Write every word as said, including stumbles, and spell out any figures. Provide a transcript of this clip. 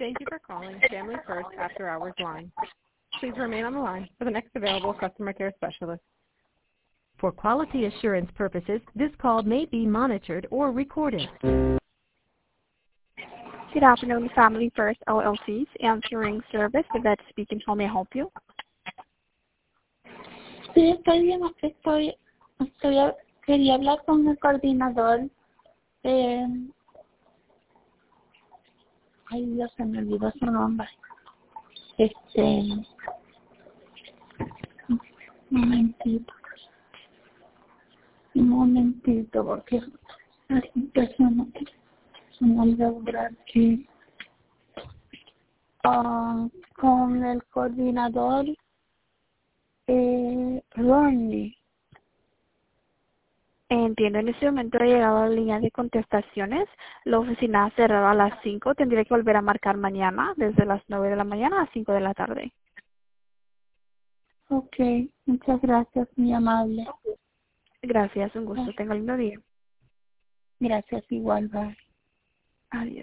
Thank you for calling Family First After Hours Line. Please remain on the line for the next available customer care specialist. For quality assurance purposes, this call may be monitored or recorded. Good afternoon, Family First L L C's answering service. Yvette speaking. How may I help you? Sí, estoy bien, estoy, estoy, quería hablar con el coordinador. Eh, ay, Dios, se me olvidó su nombre. Este, un momentito, un momentito, porque hay personas que se me olvidó por aquí. Ah, con el coordinador eh, Ronnie. Entiendo, en este momento he llegado a la línea de contestaciones. La oficina cerrada a las cinco. Tendría que volver a marcar mañana desde las nueve de la mañana a cinco de la tarde. Ok, muchas gracias, muy amable. Gracias, un gusto. Tenga un lindo día. Gracias, igual, bye. Adiós.